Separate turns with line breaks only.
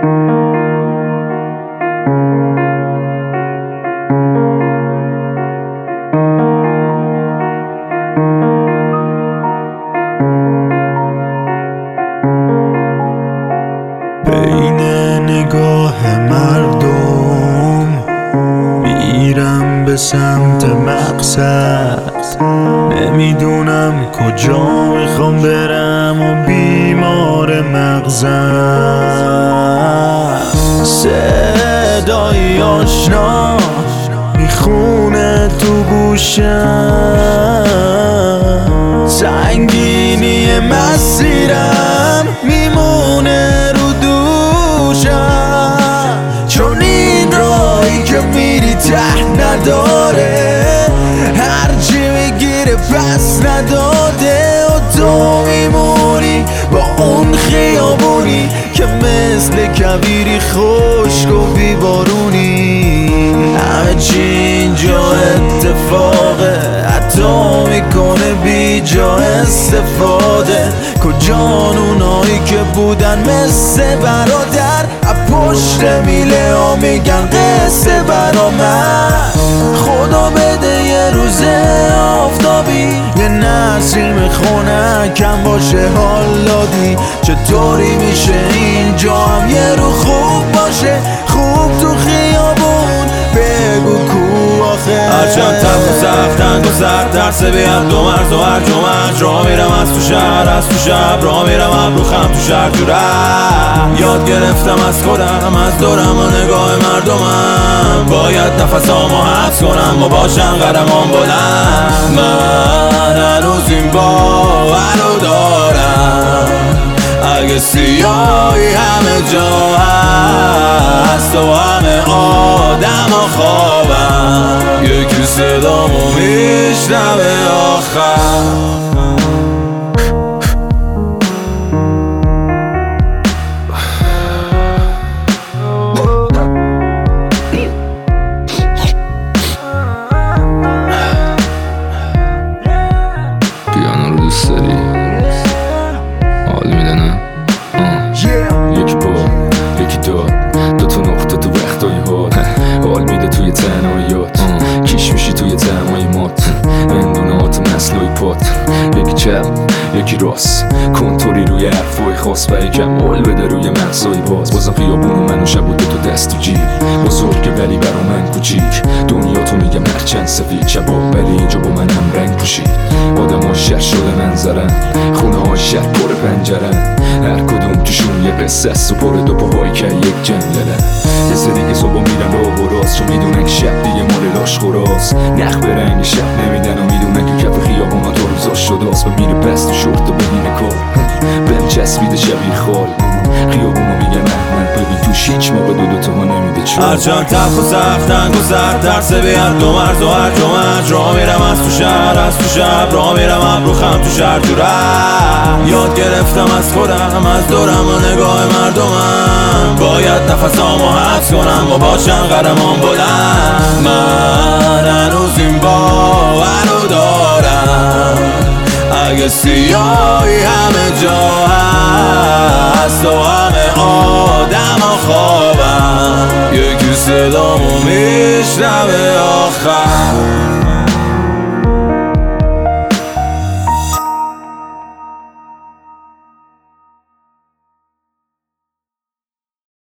بین نگاه مردم میرم به سمت مقصد، نمیدونم کجا میخوام برم و بیمار مغزم. صدای آشنا میخونه تو گوشم، سنگینی مسیرم میمونه رو دوشم، چون این راهی که میری ته نداره، هرچی میگیره پس نداده، و تو میمونی با اون خیابونی که مثل کویری خشک و بیبارونی. همه چی اینجا اتفاقه، حتی میکنه بی جا استفاده. کجان اونایی که بودن مثل برادر، پشت میله ها میگن قصه برا من. خدا بده یه روز آفتابی، یه نسیم خنکم باشه حالادی. چطوری میشه اینجا هم یه رو خوب باشه، خوب تو خیابون بگو کو آخه.
هرچند تب و سختنگ و سرد ترس بیم دو مرز و هر جمعج، راه میرم از تو شهر از تو شب، راه میرم ابرو خم تو شهر تو ره. یاد گرفتم از خودم از دورم و نگاه مردمم، باید نفسامو حبس کنم و باشم قدمام بلند. من هنوز این باورو دارم، اگه سیاهی همه جا هست و همه آدم ها خوابم، یکی صدامو میشنوه آخر.
پیانو رو دوست داری؟ حال میده نه؟ یکی پا یکی داد، دوتا نقطه تو وقتای حال میده توی تنهاییات. کیش میشی توی تنهایی مات، اندونات مسلوی پات. یکی چپ یکی راست، کنتوری روی حرفای خاص و یکم حال بده روی مغزای باز. بازم خیابونو منو شب و دوتا دست تو جیب، بزرگه ولی برا من کوچیک. دنیا تو میگم هرچند سفید شبا، ولی اینجا با من هم رنگ پوشید. آدم ها شهر شده منظرن، خونه ها شهر پر پنجرن، هر کدوم توشون یه قصه است و پر دو پاهایی که یک جنگلن. یه سری که صبح میرن راه و راست، چون میدونن که شب دیگه مال لاش خوراست. نخ به رنگ شب نمیدن و میدونن که کف خیابونا تا روزاش شداست. و میره پس تو شورت و ببینه کار بهم چسبیده شبیه خال. خیابونو میگن احمد ببین توش هیچ موقع دوتا ما نمیده چون.
هرچند تب و سختنگ و سرد ترس بیم دو مرز و هر جمعج، راه میرم از تو شهر از تو شب، راه میرم ابرو خم تو شهر تو ره. یاد گرفتم از خودم از دورم و نگاه مردمم، باید نفسامو حبس کنم و باشم قدمام بلند. من هنوز این باورو دارم، اگه سیاهی هم